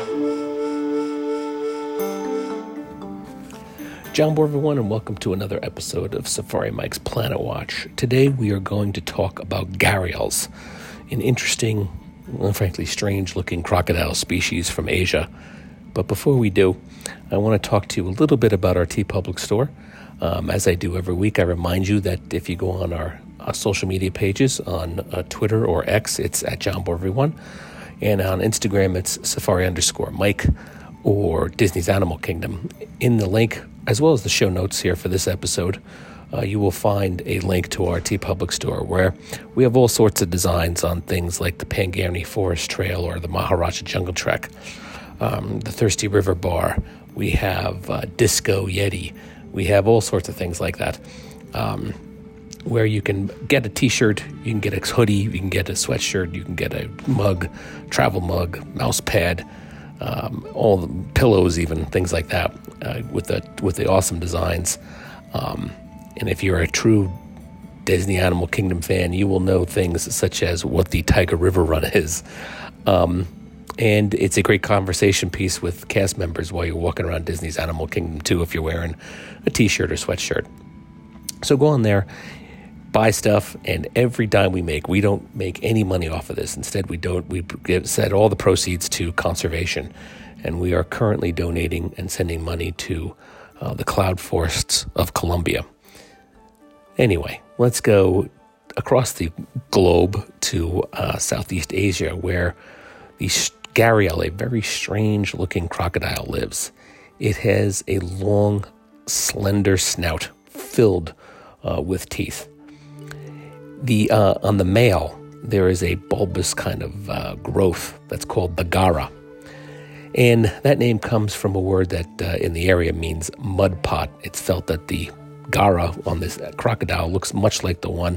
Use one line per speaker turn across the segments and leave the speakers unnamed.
John Boy, everyone, and welcome to another episode of Safari Mike's Planet Watch. Today we are going to talk about gharials, an interesting, well, frankly strange-looking crocodile species from Asia. But before we do, I want to talk to you a little bit about our TeePublic store. As I do every week, I remind you that if you go on our social media pages on Twitter or X, it's at John Boy, everyone. And on Instagram, it's Safari_Mike or Disney's Animal Kingdom. In the link, as well as the show notes here for this episode, you will find a link to our TeePublic store where we have all sorts of designs on things like the Pangani Forest Trail or the Maharaja Jungle Trek, the Thirsty River Bar. We have Disco Yeti. We have all sorts of things like that, where you can get a t-shirt, you can get a hoodie, you can get a sweatshirt, you can get a mug, travel mug, mouse pad, all the pillows, even things like that, with the awesome designs. And if you're a true Disney Animal Kingdom fan, you will know things such as what the Tiger River Run is. And it's a great conversation piece with cast members while you're walking around Disney's Animal Kingdom too, if you're wearing a t-shirt or sweatshirt. So go on there, buy stuff, and every dime we make, we don't make any money off of this. Instead, we set all the proceeds to conservation, and we are currently donating and sending money to the cloud forests of Colombia. Anyway, let's go across the globe to Southeast Asia, where the gharial, a very strange-looking crocodile, lives. It has a long, slender snout filled with teeth. On the male, there is a bulbous kind of growth that's called the gara. And that name comes from a word that in the area means mud pot. It's felt that the gara on this crocodile looks much like the one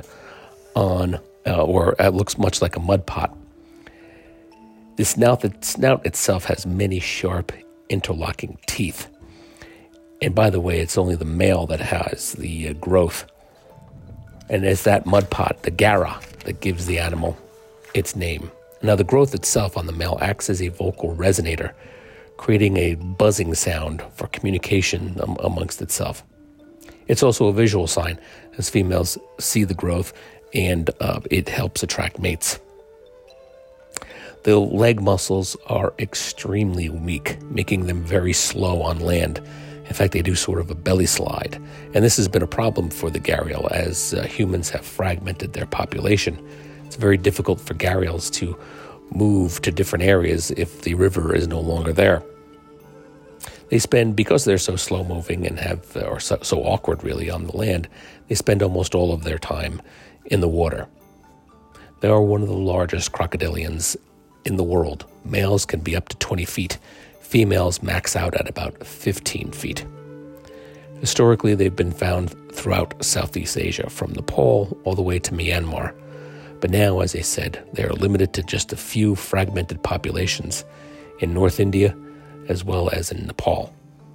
looks much like a mud pot. The snout itself has many sharp, interlocking teeth. And by the way, it's only the male that has the growth. And it's that mud pot, the gara, that gives the animal its name. Now, the growth itself on the male acts as a vocal resonator, creating a buzzing sound for communication amongst itself. It's also a visual sign, as females see the growth, and it helps attract mates. The leg muscles are extremely weak, making them very slow on land. In fact, they do sort of a belly slide. And this has been a problem for the gharial as humans have fragmented their population. It's very difficult for gharials to move to different areas if the river is no longer there. They spend, because they're so slow moving and so awkward really on the land, they spend almost all of their time in the water. They are one of the largest crocodilians in the world. Males can be up to 20 feet. Females max out at about 15 feet. Historically, they've been found throughout Southeast Asia, from Nepal all the way to Myanmar. But now, as I said, they are limited to just a few fragmented populations in North India as well as in Nepal.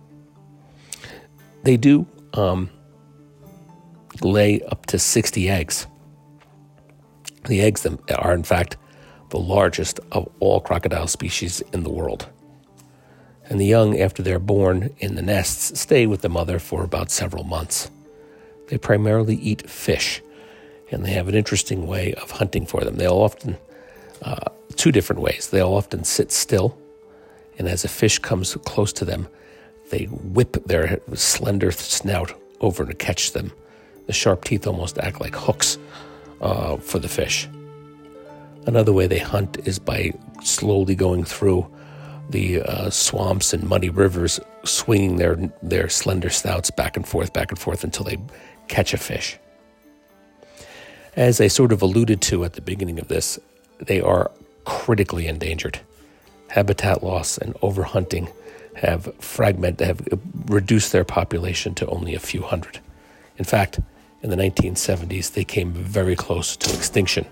They do lay up to 60 eggs. The eggs are, in fact, the largest of all crocodile species in the world. And the young, after they're born in the nests, stay with the mother for about several months. They primarily eat fish, and they have an interesting way of hunting for them. They'll often, two different ways. They'll often sit still, and as a fish comes close to them, they whip their slender snout over to catch them. The sharp teeth almost act like hooks for the fish. Another way they hunt is by slowly going through the swamps and muddy rivers, swinging their slender snouts back and forth until they catch a fish. As I sort of alluded to at the beginning of this, they are critically endangered. Habitat loss and overhunting have reduced their population to only a few hundred. In fact, in the 1970s, they came very close to extinction.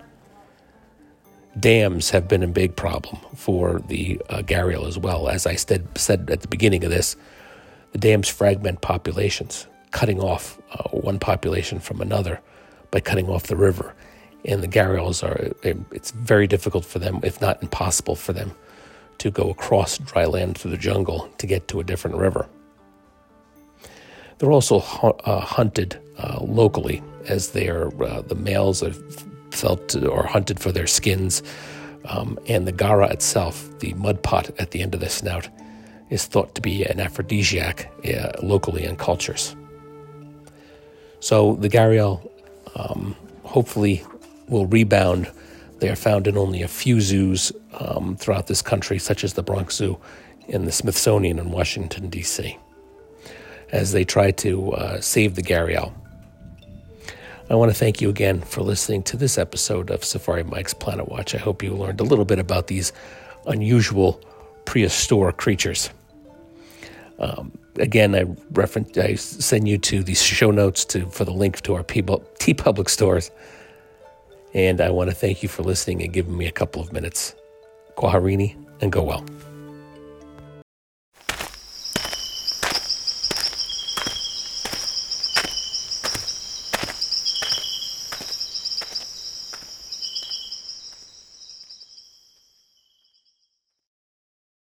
Dams have been a big problem for the gharial as well. As I said at the beginning of this, the dams fragment populations, cutting off one population from another by cutting off the river. And the gharials it's very difficult for them, if not impossible for them, to go across dry land through the jungle to get to a different river. They're also hunted locally, as the males are felt or hunted for their skins, and the gara itself, the mud pot at the end of the snout, is thought to be an aphrodisiac locally in cultures. So the gharial hopefully will rebound. They are found in only a few zoos throughout this country, such as the Bronx Zoo and the Smithsonian in Washington, D.C., as they try to save the gharial. I want to thank you again for listening to this episode of Safari Mike's Planet Watch. I hope you learned a little bit about these unusual prehistoric creatures. Again, I send you to the show notes for the link to our TeePublic stores. And I want to thank you for listening and giving me a couple of minutes. Kwaherini and go well.